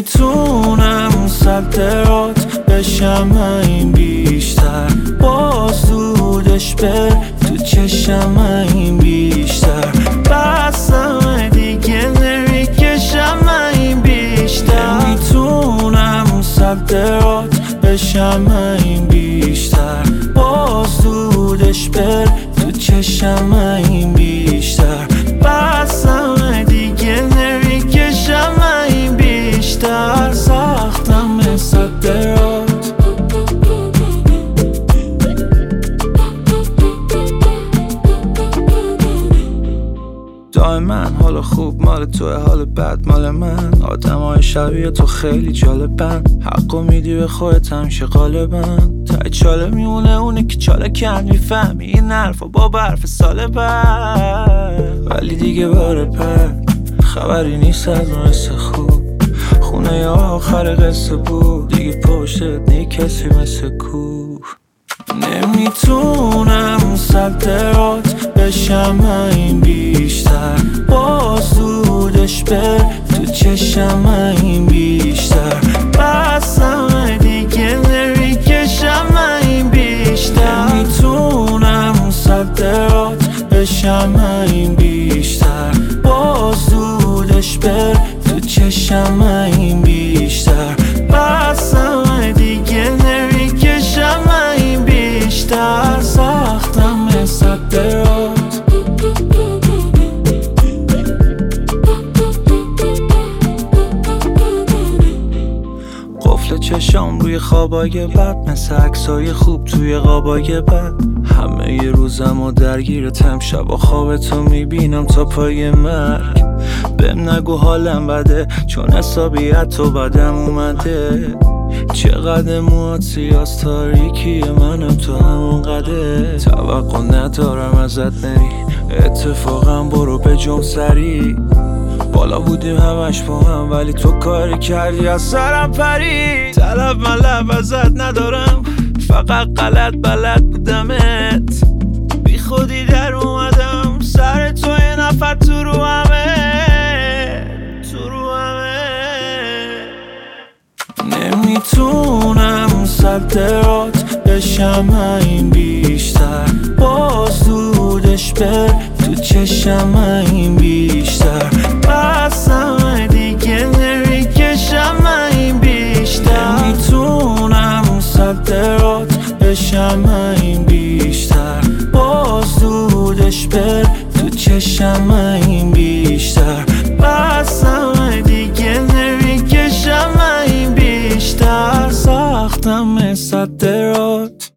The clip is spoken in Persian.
نمیتونم صدرات بشم این بیشتر، باز دودش بر تو چشم این بیشتر، بسم دیگه نمیکشم این بیشتر. نمیتونم صدرات بشم این بیشتر، باز دودش بر تو چشم این بیشتر، بسم دیگه نمیکشم این بیشتر. سختم صدرات دائما حال خوب مال توه، حال بد مال من. آدمای شبیه تو خیلی جالبن، حقو میدی به خودت همیشه غالبا. تای چاله میمونه اونه که چاله کن میفهمی این حرفا با برف سال بعد. ولی دیگه باره پد خبری نیست از اون حس خوب، خونه یا آخر قصه بود دیگه پشتت نی کسی مثل کوه. نمیتونم صدرات بشم این بیشتر، باز دودش بر تو چشم این بیشتر، بسم دیگه نمیکشم این بیشتر. نمیتونم صدرات بشم این بیشتر، باز دودش بر تو چشم این بیشتر، بسم دیگه نمیکشم این بیشتر. سختم صدرات قفل چشام روی خوابای بد، مثل عکسای خوب توی قابای بد. همه ی روزم و درگیرتم، شب و خوابتو میبینم تا پای مرگ. بهم نگو حالم بده چون حسابیت تو بدم اومده. چقدر موهات سیاس تاریکی منم تو همون قده. توقع ندارم ازت نری، اتفاقا برو به جم سری. بالا بودیم همش با هم ولی تو کاری کردی از سرم پری. طلب ملب ازت ندارم، فقط غلط بلد بودمت. بی خودی در اومدم سر تو یه نفر تو رو همه. نمیتونم صدرات بشم این بیشتر، باز دودش بر تو چشم این بیشتر، بسم دیگه نمیکشم این بیشتر. نمیتونم صدرات بشم این بیشتر، باز دودش بر تو چشم این بیشتر، بسم دیگه نمیکشم این بیشتر. سختم صدرات